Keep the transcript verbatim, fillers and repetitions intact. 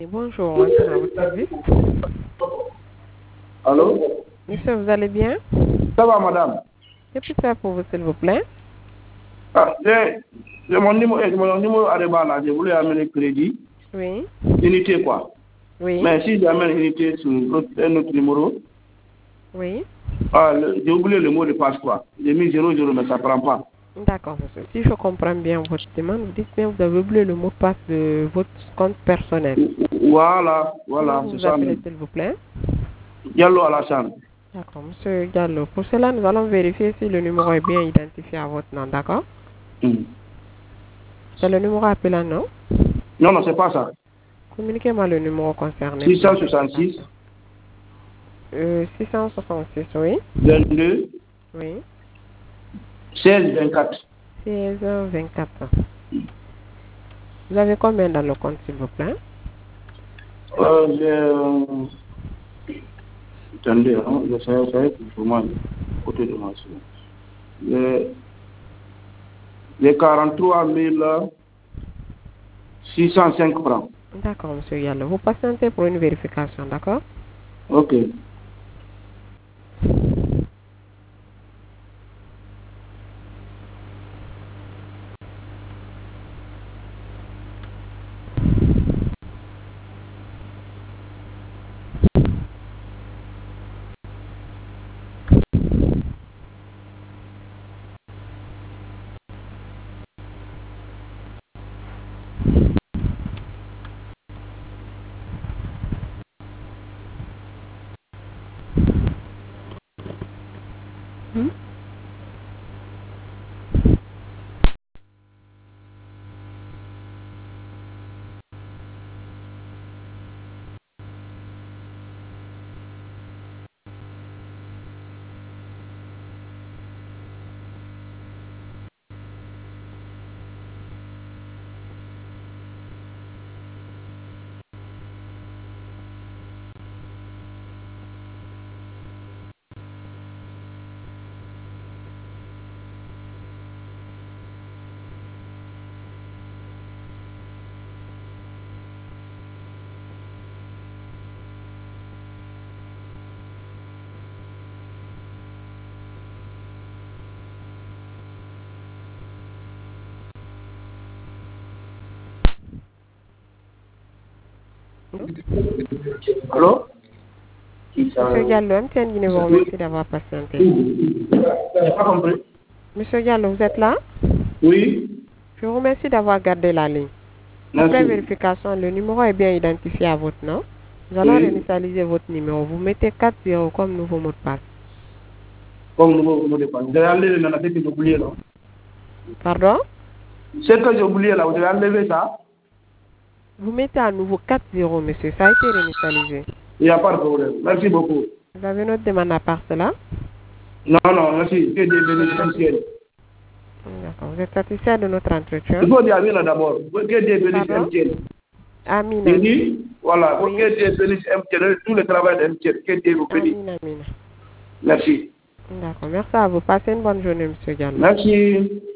Bonjour, monsieur, à votre service. Allô? Monsieur, vous allez bien? Ça va, madame? Que puis-je faire pour vous, s'il vous plaît? Ah, j'ai j'ai mon numéro, eh, mon numéro Areba là, je voulais amener crédit, Oui. unité quoi. Oui. Mais si j'amène unité sur l'autre- un autre numéro, Oui. ah, le- j'ai oublié le mot de passe quoi. J'ai mis zéro zéro, mais ça prend pas. D'accord, monsieur. Si je comprends bien votre demande, vous dites bien que vous avez oublié le mot de passe de votre compte personnel. Voilà, Comment voilà, vous c'est vous ça appelez, même. s'il vous plaît? Diallo Alassane. D'accord, monsieur Gallo. Pour cela, nous allons vérifier si le numéro est bien identifié à votre nom, d'accord? Hmm. C'est le numéro appelant, non? Non, non, c'est pas ça. Communiquez-moi le numéro concerné six pour la cent soixante-six, vérification. Euh, six cent soixante-six, oui. vingt-deux, Oui. seize, vingt-quatre. seize vingt-quatre. Vous avez combien dans le compte, s'il vous plaît? Euh, j'ai... euh, Attendez, hein, je sais, je sais, pour moi, côté de moi. J'ai j'ai quarante-trois mille six cent cinq francs. D'accord, monsieur Gallo. Vous patientez pour une vérification, d'accord? Ok. Hmm? Allô? Monsieur Gallo, M T N Guinée vous remercie d'avoir patienté. J'ai pas compris. Monsieur Gallo, vous êtes là? Oui, Je vous remercie d'avoir gardé la ligne. Après merci. vérification, le numéro est bien identifié à votre nom. Nous allons Oui, réinitialiser votre numéro. Vous mettez quatre zéro comme nouveau mot de passe. comme nouveau mot de passe. Vous avez enlevé maintenant ce que j'ai oublié là. Pardon? Ce que j'ai oublié là, vous avez enlevé ça. Vous mettez à nouveau quatre zéro, monsieur. Ça a été réinitialisé. Il n'y a pas de problème. Merci beaucoup. Vous avez notre demande à part cela? Non, non, merci. Que Dieu bénisse M T N. D'accord. Vous êtes satisfait de notre entretien? Il faut dire Amina d'abord. Que Dieu bénisse Pardon? M T N. Amin, J'ai amin. dit, voilà, Oui. que Dieu bénisse M T N, tout le travail de M T N. Que Dieu vous bénisse. Amin, amin. Merci. D'accord. Merci à vous. Passez une bonne journée, monsieur Gallo. Merci.